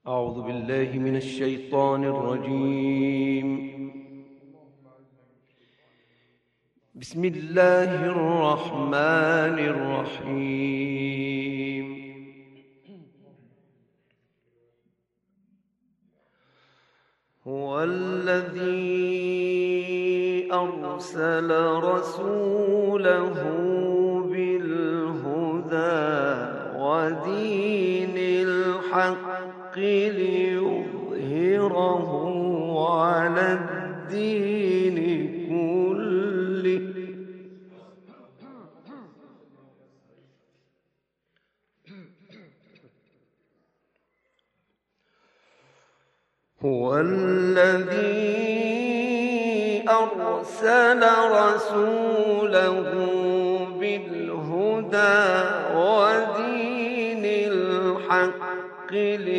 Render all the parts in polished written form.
أعوذ بالله من الشيطان الرجيم. بسم الله الرحمن الرحيم. هو الذي أرسل رسوله بالهدى ودين الحق ليظهره على الدين كله هو الذي أرسل رسوله بالهدى ودين الحق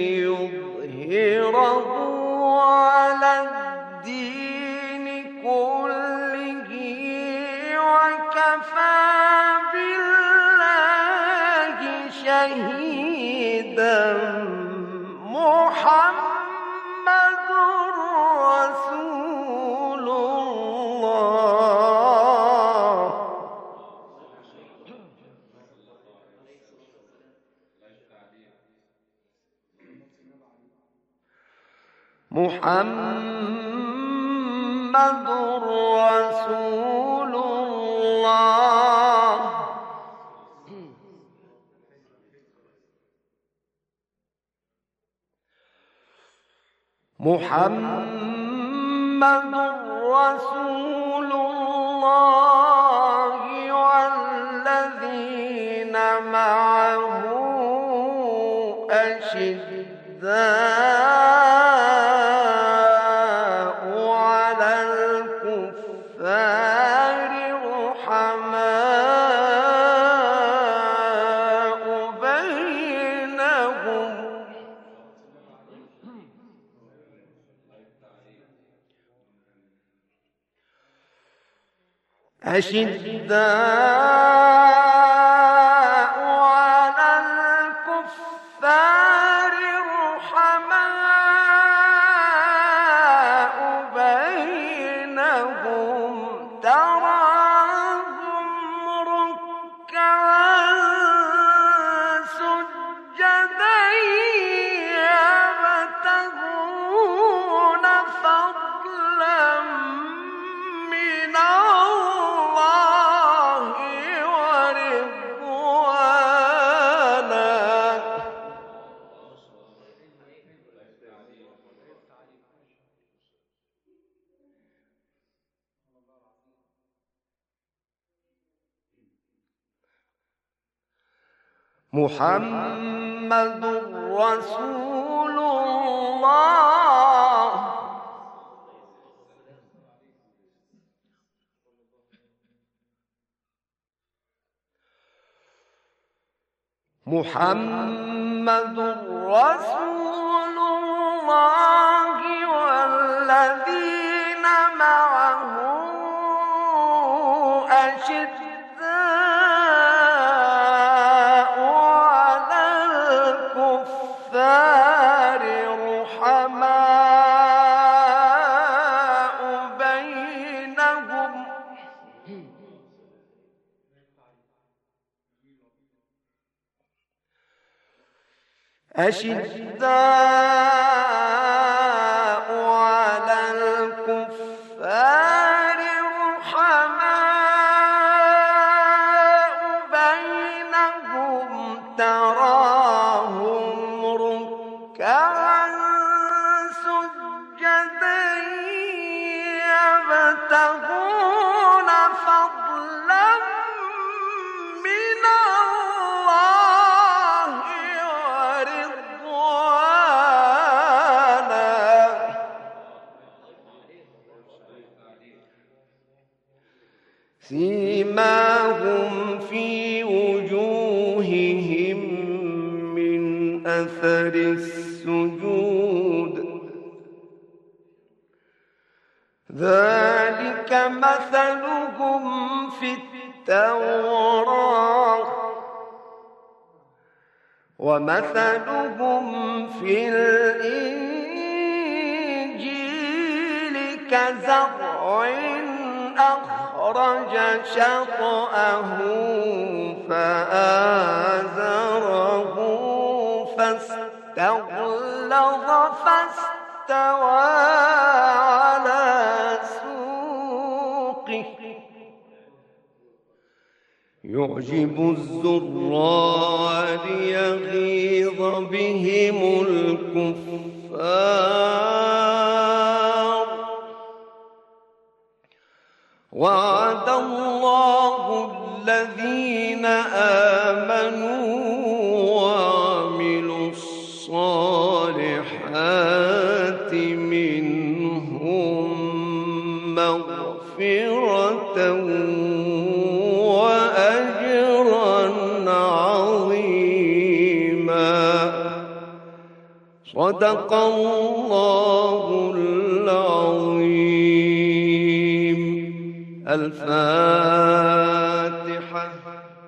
ليظهره على الدين كله وكفى بالله شهيدا. محمد رسول الله. محمد رسول الله. محمد رسول الله والذين معه أشداء على الكفار رحماء بينهم. أشداء على الكفار رحماء بينهم تراهم ركعا سجدا يبتغون فضلا من الله ورضوانا. محمد رسول الله. محمد رسول الله والذين معه أشداء على الكفار رحماء بينهم. أشداء على الكفار رحماء بينهم تراهم ركعا سجدا يبتغون فضلا من الله ورضوانا. سيماهم في وجوههم من أثر السجود ذلك مثلهم في التوراة ومثلهم في الإنجيل كزرع أخرج شطأه فآزره فاستغلظ فاستوى على سوقه يعجب الزراع ليغيظ بهم الكفار وعد الله الذين آمنوا وعملوا الصالحات منهم مغفرة وأجرا عظيما. صدق الله العظيم. الفاتحة.